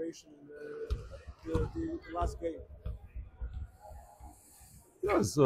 generation in the last game? Yes,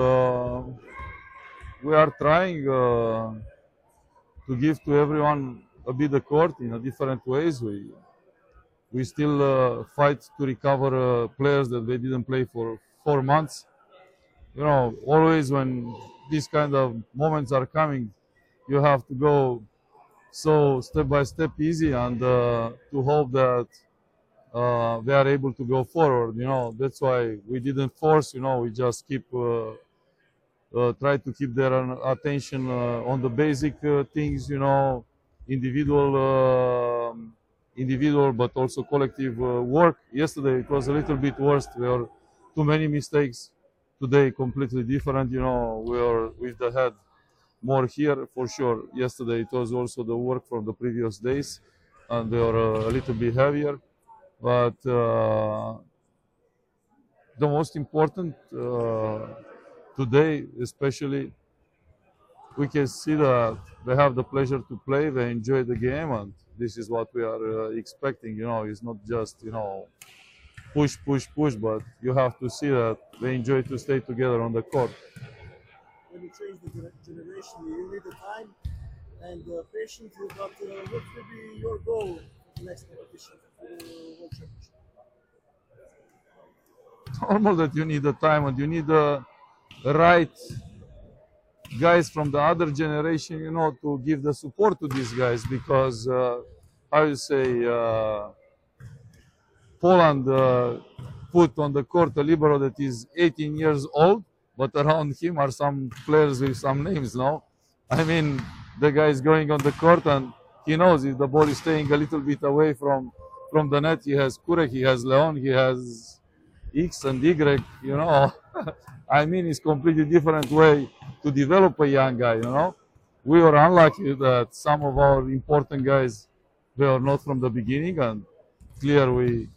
we are trying to give to everyone a bit the court in a different ways. We still fight to recover players that they didn't play for 4 months. You know, always when these kind of moments are coming, you have to go so step by step easy and to hope that they are able to go forward. You know, that's why we didn't force. You know, we just keep try to keep their attention on the basic things. You know, individual, individual, but also collective work. Yesterday it was a little bit worse. There were too many mistakes. Today completely different. You know, we are with the head more here for sure. Yesterday it was also the work from the previous days, and they are a little bit heavier. But the most important today, especially, we can see that they have the pleasure to play, they enjoy the game, and this is what we are expecting. You know, it's not just push, push, push, but you have to see that they enjoy to stay together on the court. When you change the generation, you need the time and patience. But what will be your goal for the next competition for the World Championship? Normal that you need the time and you need the right guys from the other generation, you know, to give the support to these guys because, how you say, Poland put on the court a libero that is 18 years old, but around him are some players with some names, no? I mean, the guy is going on the court and he knows if the ball is staying a little bit away from the net, he has Kurek, he has Leon, he has X and Y, you know. I mean, it's completely different way to develop a young guy, you know. We were unlucky that some of our important guys were not from the beginning, and clear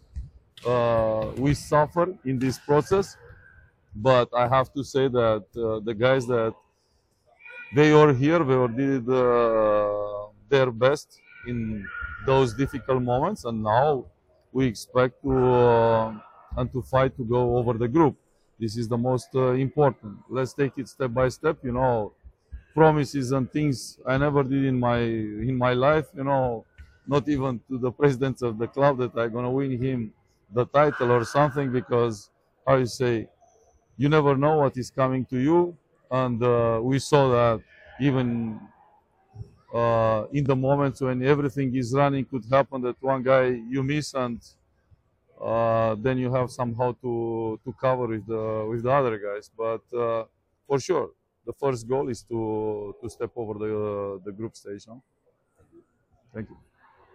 we suffer in this process. But I have to say that the guys that they are here, they all did their best in those difficult moments, and now we expect to and to fight to go over the group. This is the most important. Let's take it step by step. You know, promises and things I never did in my life. You know, not even to the presidents of the club that I'm gonna win him the title or something, because how you say, you never know what is coming to you, and we saw that even in the moments when everything is running, could happen that one guy you miss, and then you have somehow to cover with the other guys. But for sure, the first goal is to step over the group stage. No? Thank you.